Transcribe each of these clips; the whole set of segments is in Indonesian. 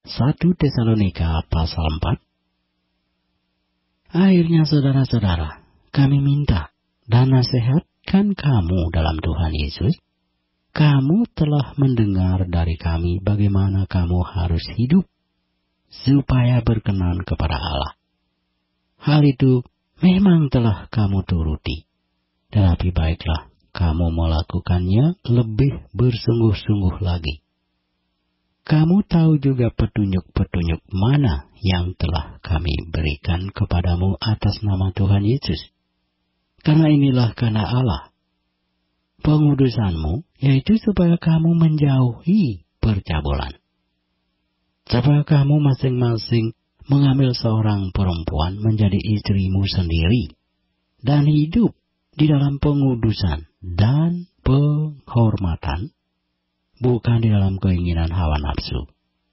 1 Tesalonika pasal 4. Akhirnya saudara-saudara, kami minta dan nasihatkan kamu dalam Tuhan Yesus. Kamu telah mendengar dari kami bagaimana kamu harus hidup supaya berkenan kepada Allah. Hal itu memang telah kamu turuti, tetapi baiklah kamu melakukannya lebih bersungguh-sungguh lagi. Kamu tahu juga petunjuk-petunjuk mana yang telah kami berikan kepadamu atas nama Tuhan Yesus. Karena inilah karena Allah pengudusanmu, yaitu supaya kamu menjauhi percabulan. Supaya kamu masing-masing mengambil seorang perempuan menjadi istrimu sendiri, dan hidup di dalam pengudusan dan penghormatan, bukan di dalam keinginan hawa nafsu,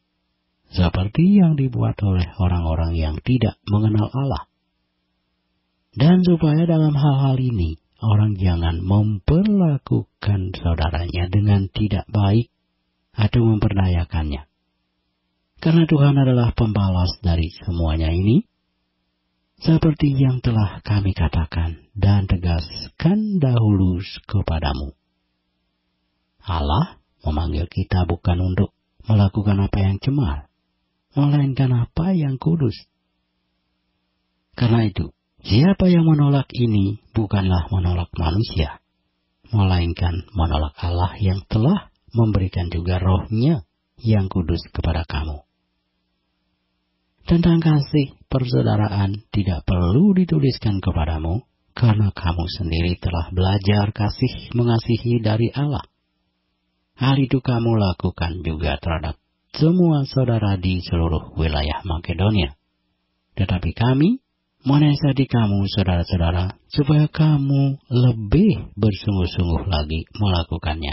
seperti yang dibuat oleh orang-orang yang tidak mengenal Allah. Dan supaya dalam hal-hal ini, orang jangan memperlakukan saudaranya dengan tidak baik atau memperdayakannya. Karena Tuhan adalah pembalas dari semuanya ini, seperti yang telah kami katakan dan tegaskan dahulu kepadamu. Allah memanggil kita bukan untuk melakukan apa yang cemar, melainkan apa yang kudus. Karena itu, siapa yang menolak ini bukanlah menolak manusia, melainkan menolak Allah yang telah memberikan juga Roh-Nya yang kudus kepada kamu. Tentang kasih persaudaraan tidak perlu dituliskan kepadamu, karena kamu sendiri telah belajar kasih mengasihi dari Allah. Hal itu kamu lakukan juga terhadap semua saudara di seluruh wilayah Makedonia. Tetapi kami menasihati kamu, saudara-saudara, supaya kamu lebih bersungguh-sungguh lagi melakukannya.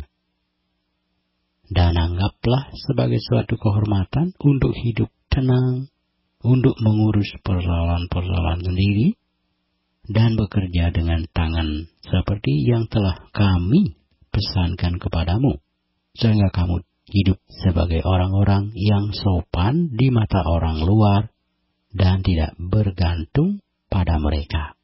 Dan anggaplah sebagai suatu kehormatan untuk hidup tenang, untuk mengurus persoalan-persoalan sendiri, dan bekerja dengan tangan seperti yang telah kami pesankan kepadamu, sehingga kamu hidup sebagai orang-orang yang sopan di mata orang luar dan tidak bergantung pada mereka.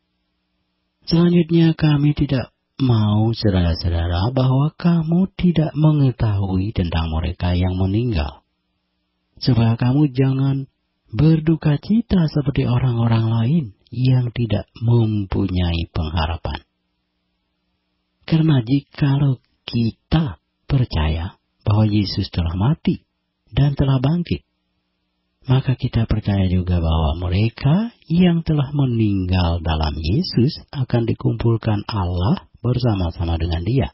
Selanjutnya kami tidak mau, saudara-saudara, bahwa kamu tidak mengetahui tentang mereka yang meninggal, supaya kamu jangan berduka cita seperti orang-orang lain yang tidak mempunyai pengharapan. Karena jikalau kita percaya bahwa Yesus telah mati dan telah bangkit, maka kita percaya juga bahwa mereka yang telah meninggal dalam Yesus akan dikumpulkan Allah bersama-sama dengan Dia.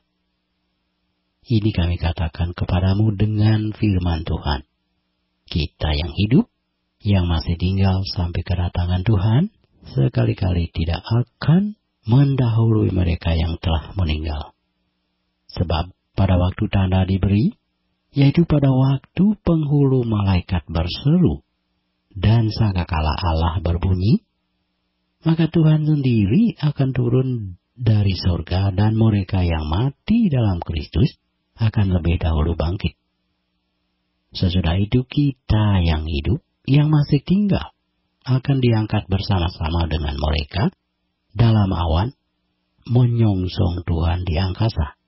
Ini kami katakan kepadamu dengan firman Tuhan. Kita yang hidup, yang masih tinggal sampai kedatangan Tuhan, sekali-kali tidak akan mendahului mereka yang telah meninggal. Sebab pada waktu tanda diberi, yaitu pada waktu penghulu malaikat berseru dan sangkakala Allah berbunyi, maka Tuhan sendiri akan turun dari surga dan mereka yang mati dalam Kristus akan lebih dahulu bangkit. Sesudah itu kita yang hidup, yang masih tinggal, akan diangkat bersama-sama dengan mereka dalam awan menyongsong Tuhan di angkasa.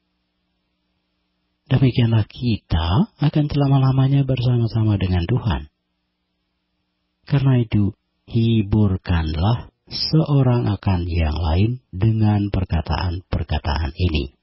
Demikianlah kita akan selama-lamanya bersama-sama dengan Tuhan. Karena itu, hiburkanlah seorang akan yang lain dengan perkataan-perkataan ini.